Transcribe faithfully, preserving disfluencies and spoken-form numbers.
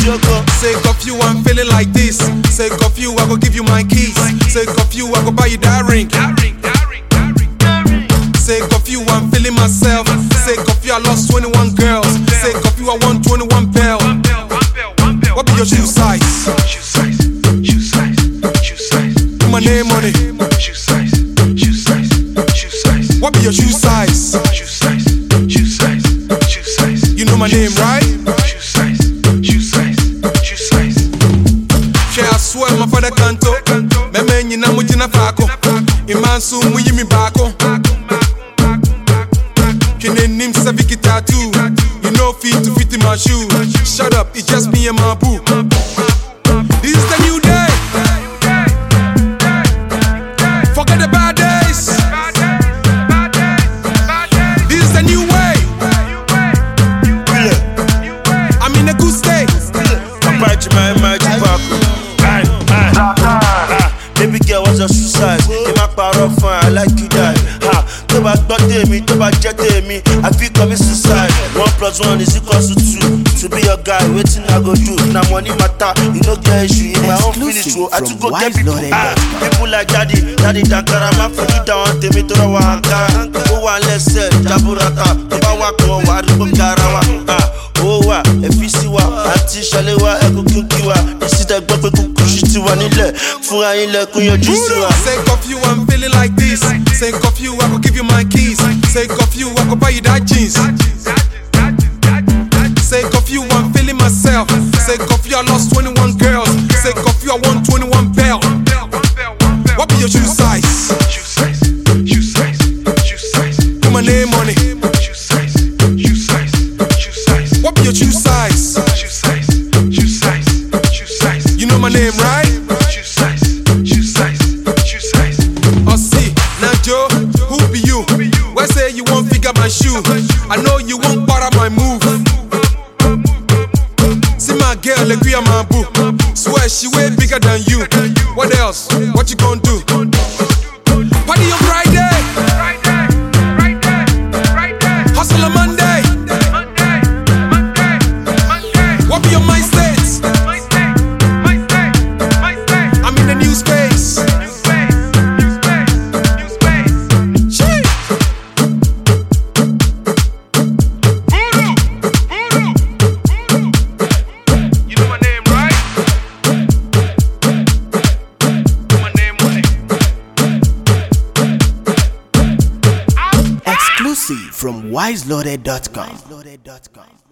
Joko. Sake of you, I'm feeling like this. Sake of you, I go give you my keys. Sake of you, I go buy you that ring. Sake of you, I'm feeling myself. Sake of you, I lost twenty-one girls. Sake of you, I won twenty-one bell. What be your shoe size? Shoe size, shoe size, shoe size. Put my name on it. Shoe size, shoe size, shoe size. What be your shoe size? Shoe size, shoe size, shoe size. You know my name, right? Shoe size, shoe size, shoe size. Share I swear my father canto. Me men you na mujina fako. Imansu muyi mi bako. Kine nim saviki tattoo. You know fit to fit in my shoe. Shut up, it's just me and my boo. This is the new day. Forget the bad days. This is the new way. I'm in a good state. My magic buckle. Aye, aye. Ah, baby girl, what's your shoe size? In my power fine, I like you die. Ha, to back body me, to back jet me. I feel coming suicide. One plus one is equal to two. To be your guy, waiting I go do. Now money matter, you know get issue. In my own finish, I to go get people. Ah, people like daddy, daddy dankara, man for you down. They me to the wankara. Oh, one less said, Jaburata. If I walk on, I do garawa. Ah. Oh wa, efisi wa, ati shale wa, eko kuki wa. Isi te gbo pe kukushi ti wa nile, fura ile kunyoju si wa. Sake of you, I'm feeling like this. Sake of you, I go give you my keys. Sake of you, I go buy you that jeans. Sake of you, I'm feeling myself. Sake of you, I lost twenty-one girls. Sake of you, I won twenty-one bell. What be your shoe size? Shoe size, shoe size, shoe size. Put my name on it. Shoe size, shoe size, shoe size. What be your shoe size? Shoe size, shoe size, shoe size. You know my name, right? Shoe size, shoe size, shoe size. Oh see, now Joe, who be you? Why say you won't figure my shoe? I know you won't part of my move. See my girl, agree on my boo. Swear she way bigger than you. What else? What you gonna do? Party on Friday. Hustle on Monday. What be your mind states? I'm in a new space. Shit. You know my name, right? My name, what? Exclusive from wise loaded dot com.